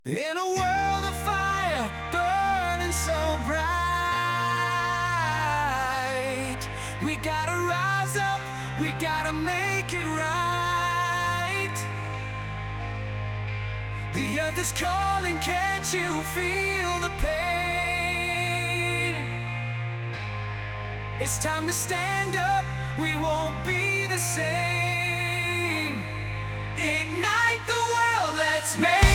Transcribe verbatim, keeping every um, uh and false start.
In a world of fire, burning so bright, we gotta rise up, we gotta make it right. The earth is calling, can't you feel the pain? It's time to stand up, we won't be the same. Ignite the world, let's make